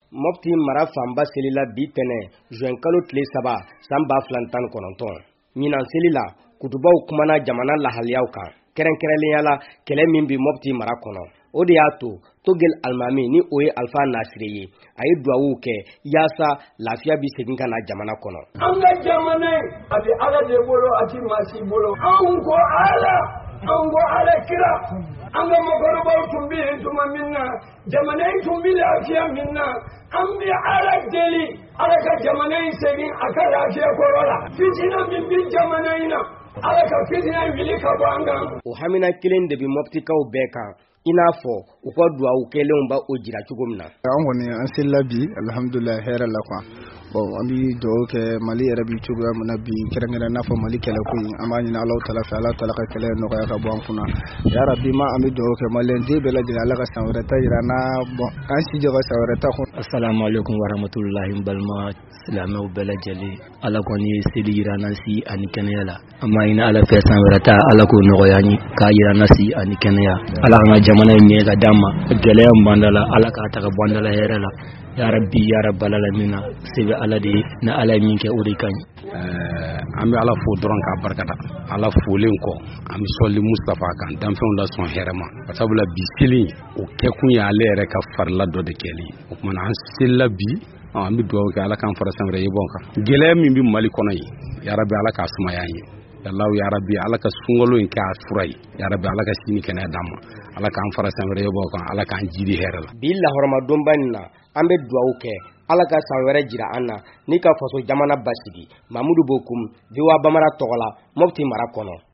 Mopti mara fanba selila bi tɛnɛ juin kalo tile 3 san 2019 ɲinan seli la kutubaw kumana jamana lahaliyaw kan kɛrɛnkɛrɛnnenya la kɛlɛ min bi Mopti mara kɔnɔ o de y'a to Togel Almami ni o ye Alpha Nasire ye a ye duwawu kɛ yaasa lafiya bi segin ka na jamana kɔnɔ. An ka jamana a bɛ Ala de bolo a ti maa si bolo an ko Ala kira an ka mɔgɔkɔrɔbaw tun bɛ yen tuma min na jamana in tun bɛ lafiya min na an bɛ Ala deli Ala ka jamana in segin a ka lafiya kɔrɔ la fitina min bɛ jamana in na Ala ka fitina in wuli ka bɔ an kan. O hamina kelen de bi Moptikaw bɛɛ kan i n'a fɔ u ka duwawu kɛlenw ba o jira cogo min na. An kɔni an selila bi alhamdulilahi hɛrɛ la quoi. Bon an bi duwawu kɛ Mali yɛrɛ bi cogoya min na bi kɛrɛnkɛrɛn n'a fɔ Mali kɛlɛ ko in an b'a ɲini Alahu Taala fɛ Alahu Taala ka kɛlɛ nɔgɔya ka bɔ an kunna. Ya Rabi ma an bi duwawu kɛ Maliyɛn den bɛɛ lajɛlen Ala ka san wɛrɛ ta yira na bon an si jɔ ka san wɛrɛ ta kun. Assalamu alaikum warahmatullahi balima silamɛw bɛɛ lajɛlen Ala kɔni ye seli yira na si ani kɛnɛya la an b'a ɲini Ala fɛ san wɛrɛ ta Ala k'o nɔgɔya ni k'a yira na si ani kɛnɛya Ala ka jamana in ɲɛ ka d'an ma gɛlɛya bandala Ala k'a ta ka bɔ an dala hɛrɛ la ya Rabbi ya rabbal alamin se bɛ Ala de na Ala ye min kɛ o de ka ɲi. An bɛ Ala fo dɔrɔn k'a barikada Ala folen kɔ an bɛ sɔli Mustafa kan danfɛnw la sɔn hɛrɛ ma sabula bi seli o kɛkun ye ale yɛrɛ ka farila dɔ de kɛli o kumana an selila bi an bɛ duwawu kɛ Ala k'an fara san wɛrɛ ye bɔn kan gɛlɛya min bɛ Mali kɔnɔ ye ya Rabbi Ala k'a sumaya an ye Allahu ya Rabbi Ala ka sunkalo in kɛ a fura ye ya Rabbi Ala ka sini kɛnɛya d'an ma Ala k'an fara san wɛrɛ ye bɔn kan Ala k'an jidi hɛrɛ la. Bi lahɔrɔma donba in na an bɛ duwawu kɛ Ala ka san wɛrɛ jira an na ni ka faso jamana basigi Mamudu Bokum VOA Bamara tɔgɔ la Mopti mara kɔnɔ.